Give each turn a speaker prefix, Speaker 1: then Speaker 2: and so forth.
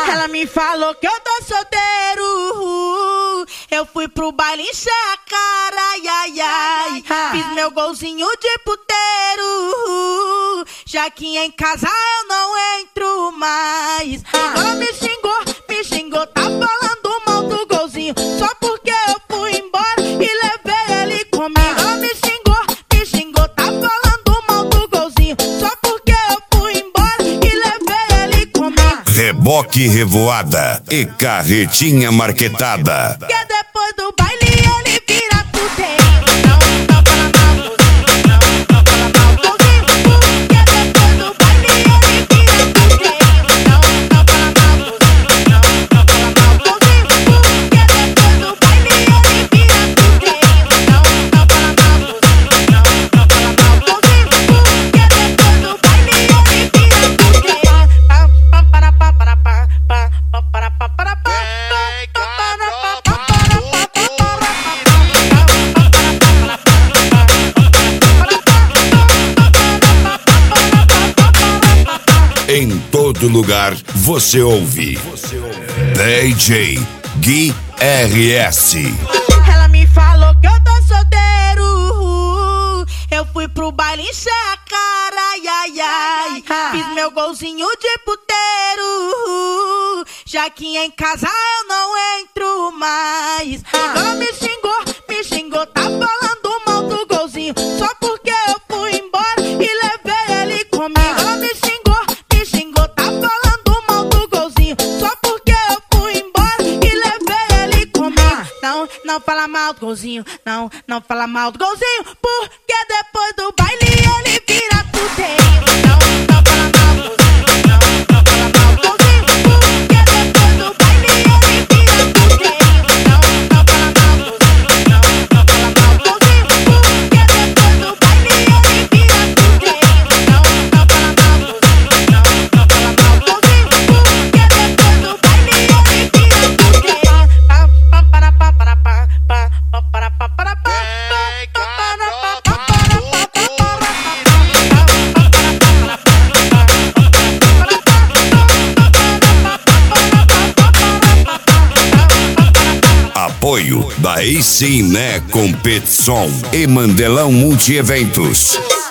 Speaker 1: Ela me falou que eu tô solteiro. Eu fui pro baile encher a cara, ai, ai, ai. Fiz meu golzinho de puteiro. Já que em casa eu não entro mais. Ela me xingou, tá falando mal do golzinho. Só porque eu fui embora e levei ele comigo. Ela me xingou, tá falando mal do golzinho. Só porque eu fui embora e levei ele comigo.
Speaker 2: Reboque Revoada e Carretinha Marquetada.
Speaker 1: Que depois do baile ele vira puteiro.
Speaker 2: Em todo lugar você ouve DJ Gui RS.
Speaker 1: Ela me falou que eu tô solteiro. Eu fui pro baile encher a cara, ai, ai, ai. Fiz meu golzinho de puteiro. Já que em casa eu não entro mais. Ela me xingou, tá falando mal do golzinho. Só porque eu fui embora e levei ele comigo. Ela me xingou, tá falando mal do golzinho. Só porque eu fui embora e levei ele comigo. Não fala mal do golzinho, não fala mal do golzinho. Porque depois do baile ele vira puteiro. Não fala mal do golzinho, não fala mal do golzinho. Porque depois do baile ele vira puteiro. Não fala mal do golzinho, não fala mal do golzinho. Porque depois do baile ele vira puteiro. Não fala mal do golzinho, não fala mal do golzinho. Porque depois do baile ele vira puteiro.
Speaker 2: Apoio da Ciné Competição e Mandelão Multieventos.